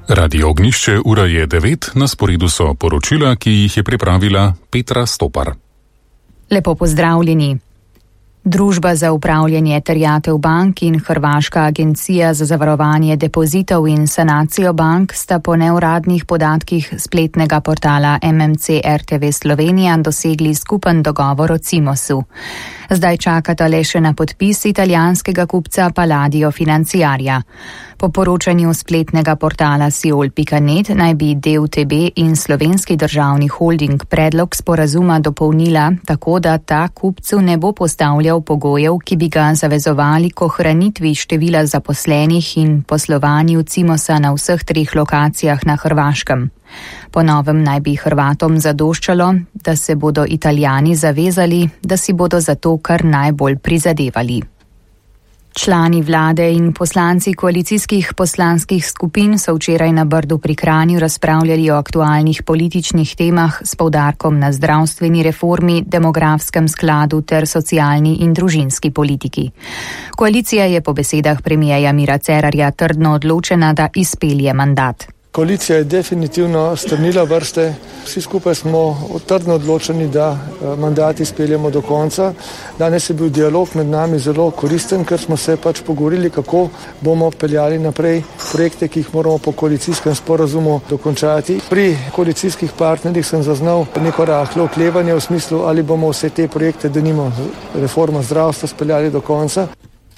Radio Ognjišče, ura je 9, na sporedu so poročila, ki jih je pripravila Petra Stopar. Lepo pozdravljeni. Družba za upravljanje terjatev bank in Hrvaška agencija za zavarovanje depozitov in sanacijo bank sta po neuradnih podatkih spletnega portala MMC RTV Slovenija dosegli skupen dogovor o Cimosu. Zdaj čakata le še na podpis italijanskega kupca Palladio Financiarja. Po poročanju spletnega portala Siol.net naj bi DUTB in Slovenski državni holding predlog sporazuma dopolnila tako, da ta kupcu ne bo postavljal pogojev, ki bi ga zavezovali k ohranitvi števila zaposlenih in poslovanju Cimosa na vseh 3 lokacijah na Hrvaškem. Po novem naj bi Hrvatom zadoščalo, da se bodo Italijani zavezali, da si bodo za to kar najbolj prizadevali. Člani vlade in poslanci koalicijskih poslanskih skupin so včeraj na Brdu pri Kranju razpravljali o aktualnih političnih temah s poudarkom na zdravstveni reformi, demografskem skladu ter socialni in družinski politiki. Koalicija je po besedah premierja Mira Cerarja trdno odločena, da izpelje mandat. Koalicija je definitivno strnila vrste, vsi skupaj smo trdno odločeni, da mandat izpeljemo do konca. Danes je bil dialog med nami zelo koristen, ker smo se pogovorili, kako bomo peljali naprej projekte, ki jih moramo po koalicijskem sporazumu dokončati. Pri koalicijskih partnerjih sem zaznal neko rahlo oklevanje v smislu, ali bomo vse te projekte, denimo reforma zdravstva, speljali do konca.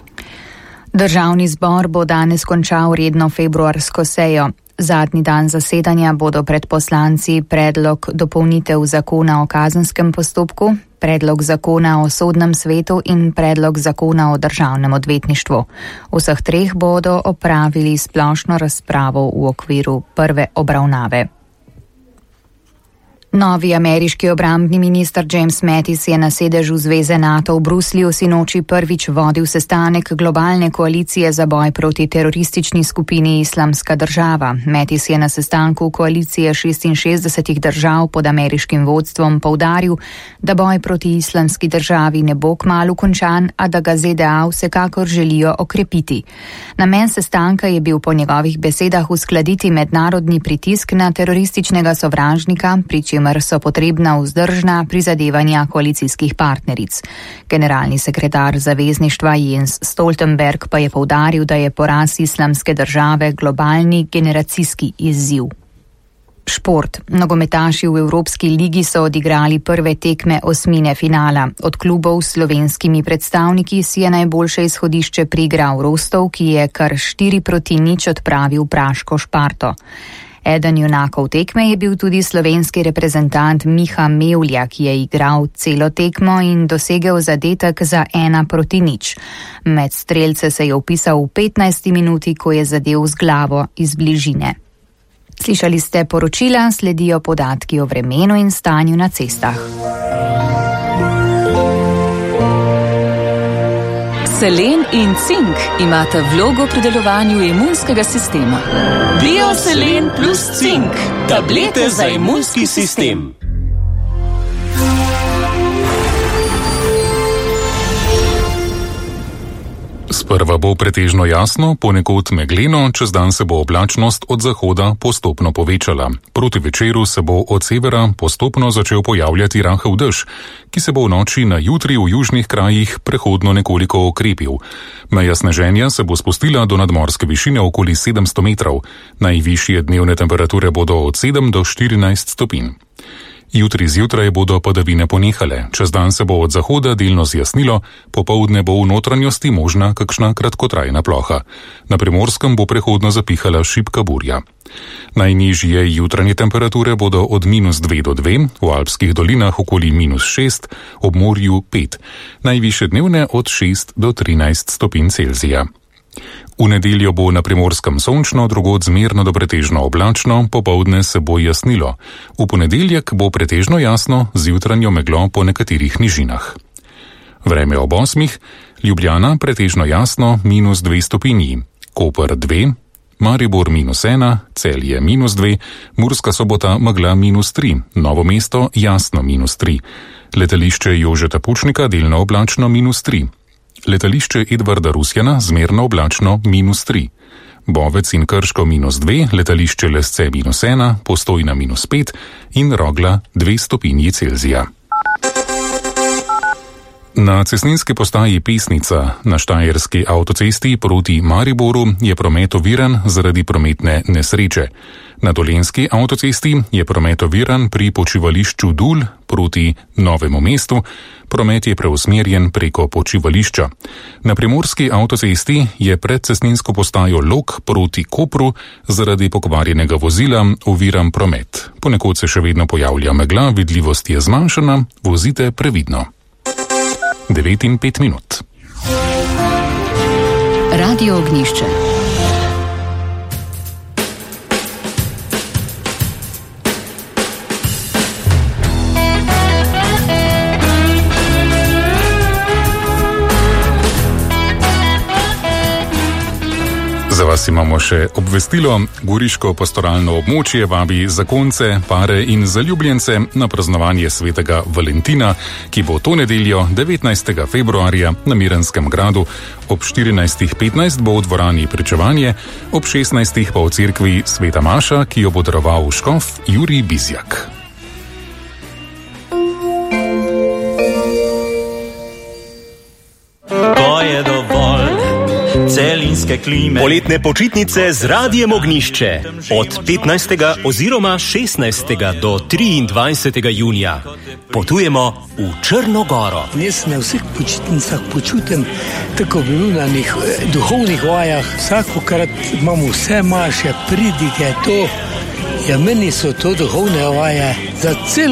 Državni zbor bo danes končal redno februarsko sejo. Zadnji dan zasedanja bodo pred poslanci predlog dopolnitev zakona o kazenskem postopku, predlog zakona o sodnem svetu in predlog zakona o državnem odvetništvu. Vseh 3 bodo opravili splošno razpravo v okviru prve obravnave. Novi ameriški obrambni minister James Mattis je na sedežu zveze NATO v Bruslju sinoči prvič vodil sestanek globalne koalicije za boj proti teroristični skupini Islamska država. Mattis je na sestanku koalicije 66 držav pod ameriškim vodstvom poudaril, da boj proti Islamski državi ne bo kmalu končan, a da ga ZDA vsekakor želijo okrepiti. Namen sestanka je bil po njegovih besedah uskladiti mednarodni pritisk na terorističnega sovražnika, pri čemer so potrebna vzdržna prizadevanja koalicijskih partneric. Generalni sekretar zavezništva Jens Stoltenberg pa je poudaril, da je poraz Islamske države globalni generacijski izziv. Šport. Nogometaši v Evropski ligi so odigrali prve tekme osmine finala. Od klubov s slovenskimi predstavniki si je najboljše izhodišče priigral Rostov, ki je kar 4-0 odpravil praško Šparto. Eden junakov tekme je bil tudi slovenski reprezentant Miha Mevlja, ki je igral celo tekmo in dosegel zadetek za 1-0. Med strelce se je vpisal v 15. minuti, ko je zadel z glavo iz bližine. Slišali ste poročila, sledijo podatki o vremenu in stanju na cestah. Selen in cink imata vlogo pri delovanju imunskega sistema. Bioselen plus cink, tablete za imunski sistem. Sprva bo pretežno jasno, ponekod megleno, čez dan se bo oblačnost od zahoda postopno povečala. Proti večeru se bo od severa postopno začel pojavljati rahel dež, ki se bo v noči na jutri v južnih krajih prehodno nekoliko okrepil. Meja sneženja se bo spustila do nadmorske višine okoli 700 metrov. Najvišje dnevne temperature bodo od 7 do 14 stopinj. Jutri zjutraj bodo padavine ponehale, čez dan se bo od zahoda delno zjasnilo, popoldne bo v notranjosti možna kakšna kratkotrajna ploha. Na Primorskem bo prehodno zapihala šibka burja. Najnižje jutranje temperature bodo od -2 do 2, v alpskih dolinah okoli -6, ob morju 5, najvišje dnevne od 6 do 13 stopinj Celzija. V nedeljo bo na Primorskem sončno, drugod zmerno do pretežno oblačno, popoldne se bo jasnilo. V ponedeljek bo pretežno jasno, z jutranjo meglo po nekaterih nižinah. Vreme ob 8, Ljubljana pretežno jasno, -2 stopinji, Koper 2, Maribor -1, Celje -2, Murska Sobota megla -3, Novo mesto jasno -3, letališče Jožeta Pučnika delno oblačno -3, letališče Edvarda Rusjana zmerno oblačno -3, Bovec in Krško -2, letališče Lesce -1, Postojna -5 in Rogla 2 stopinji Celzija. Na cestninski postaji Pesnica na Štajerski avtocesti proti Mariboru je promet oviran zaradi prometne nesreče. Na Dolenjski avtocesti je promet oviran pri počivališču Dul proti Novemu mestu, promet je preusmerjen preko počivališča. Na Primorski avtocesti je pred cestninsko postajo Log proti Kopru zaradi pokvarjenega vozila oviran promet. Ponekod se še vedno pojavlja megla, vidljivost je zmanjšana, vozite previdno. 9 in 5 minut. Radio Ognjišče. Za vas imamo še obvestilo. Goriško pastoralno območje vabi zakonce, pare in zaljubljence na praznovanje svetega Valentina, ki bo to nedeljo 19. februarja na Miranskem gradu. Ob 14.15 bo v dvorani pričevanje, ob 16. pa v cerkvi Sveta Maša, ki jo bo daroval škof Jurij Bizjak. To je dovolj. Celinske klime. Poletne počitnice z Radiem Ognjišče od 15. oziroma 16. do 23. junija. Potujemo v Črno goro. Jaz na vseh počitnicah počutim, tako bi bil na njih duhovnih vajah. Vsakokrat imamo vse maše, pridige, to. Ja, meni so to duhovne vaje za celo